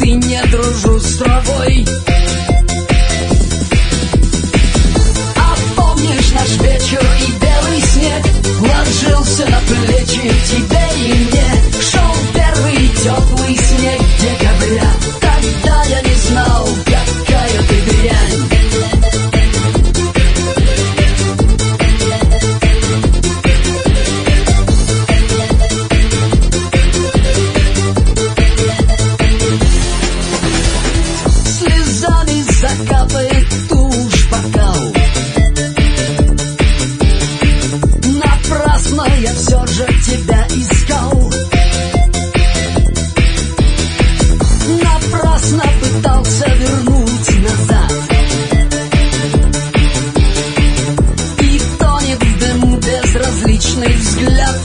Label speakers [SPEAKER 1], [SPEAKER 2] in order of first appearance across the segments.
[SPEAKER 1] ты не дружу с тобой. А помнишь наш вечер и белый снег ложился на плечи тебе и мне? Шел первый теплый снег декабря. Тогда я не знал, какая ты дрянь. Слезами закапает тушь бокал. Напрасно я все же тебя искал. Напрасно пытался вернуть назад. И тонет в дыму безразличный взгляд.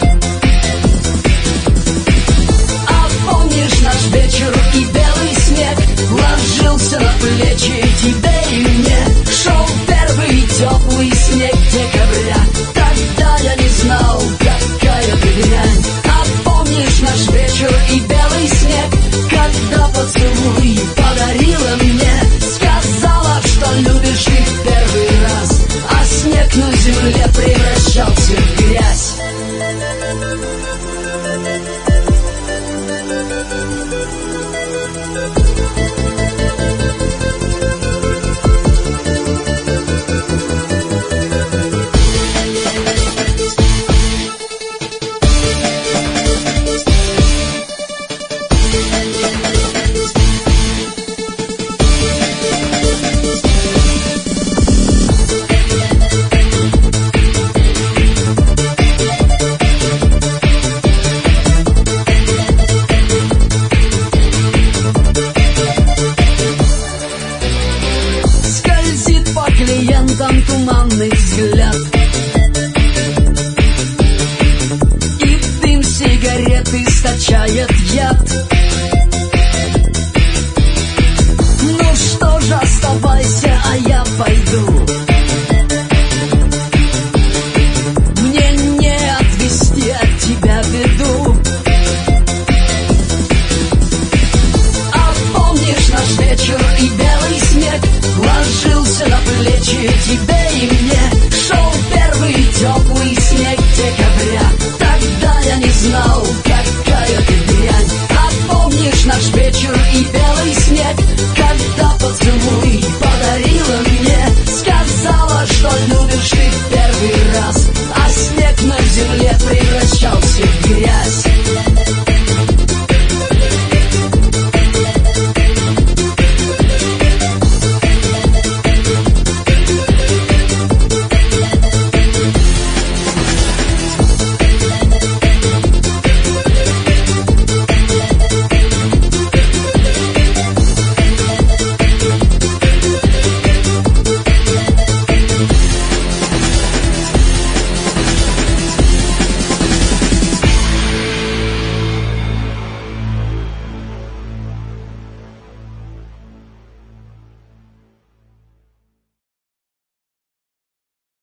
[SPEAKER 1] А помнишь наш вечер и белый снег ложился на плечи тебе и мне? Шел первый теплый снег декабря. Тогда я не знал, какая ты дрянь. А помнишь наш вечер и белый снег, когда поцелуй подарила мне? Сказала, что любишь ты в первый раз, а снег на земле превращался в грязь. Скользит по клиентам туманный взгляд, и дым сигареты источает яд. Ну что ж, оставайся, а я пойду. Мне не отвести от тебя беду. А помнишь наш вечер и белый снег ложился на плечи тебе и мне? Шел первый теплый снег декабря. Тогда я не знал, какая ты дрянь. А помнишь наш вечер и белый снег,